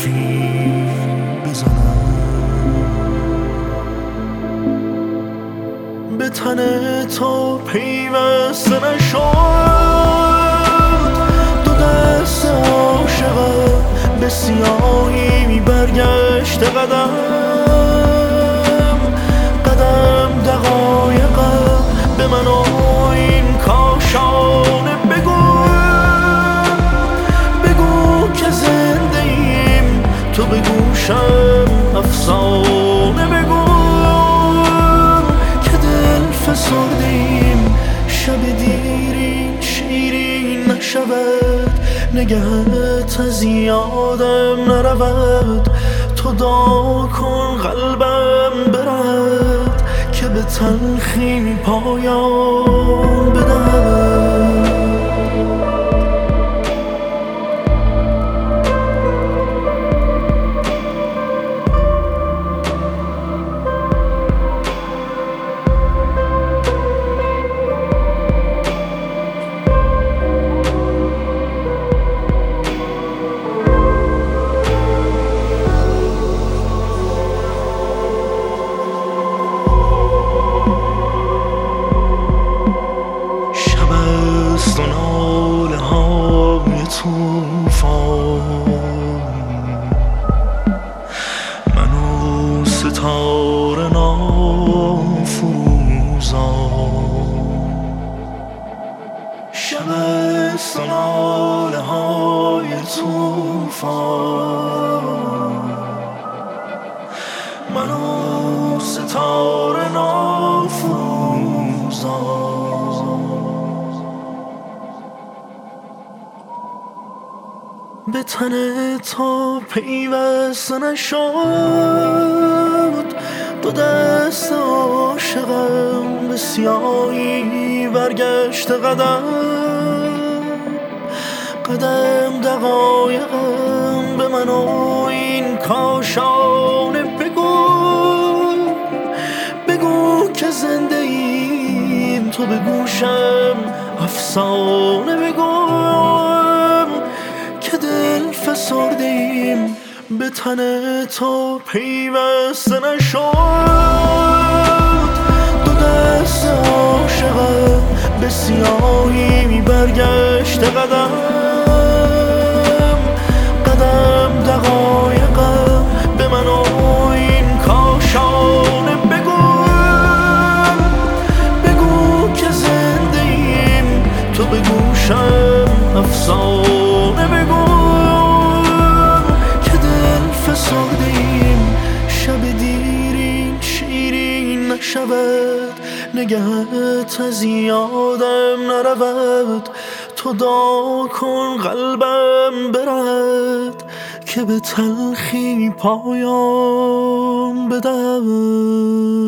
حرفی بزنم به تن تو پیوسته نشد. دو دست عاشقم به سیاهی برگشت قدم دقایقم به من و این کاشانه بگو که زنده ایم، تو به گوشم افسانه بگو که دل فسرده ایم، شب دیرین شیرین نشود، نگهت از یادم نرود. تو دعا کن قلبم برد که به تلخی پایان بدهد. و ناله های توفان، من و ستاره نافروزان. شب است و ناله های توفان، من و ستاره نافروزان. به تن تو پیوسته نشد. دو دست عاشقم به سیاهی برگشت قدم دقایقم به من و این کاشانه بگو که زنده ایم، تو به گوشم افسانه بگو که دل فسرده ایم، به تن تو پیوسته نشد. دو دست عاشقم به سیاهی برگشت قدم دقایقم به من و این کاشانه بگو که زنده ایم، تو به گوشم افسانه بگو که دل فسرده ایم، شب دیرین شیرین نشود، نگهت از یادم نرود. تو دعا کن قلبم برد که به تلخی پایان بدهد.